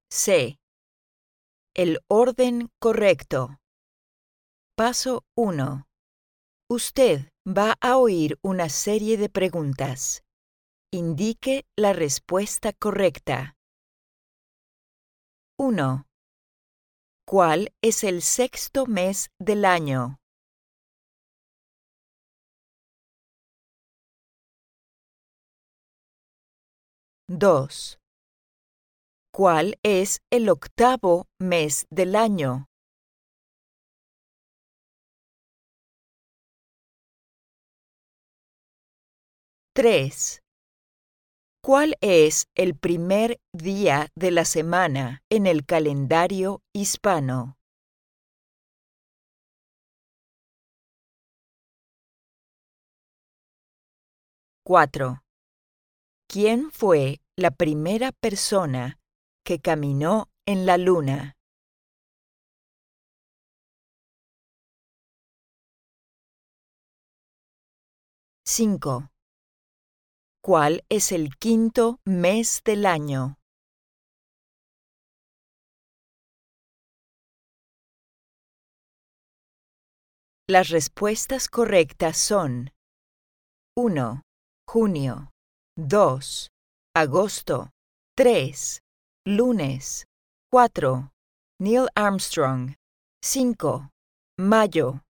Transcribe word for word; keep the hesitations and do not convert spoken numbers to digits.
C. El orden correcto. Paso uno. Usted va a oír una serie de preguntas. Indique la respuesta correcta. uno. ¿Cuál es el sexto mes del año? dos. ¿Cuál es el octavo mes del año? tres. ¿Cuál es el primer día de la semana en el calendario hispano? cuatro. ¿Quién fue la primera persona que caminó en la luna? cinco. ¿Cuál es el quinto mes del año? Las respuestas correctas son uno. Junio. dos. Agosto. tres. Lunes. cuatro. Neil Armstrong. cinco. Mayo.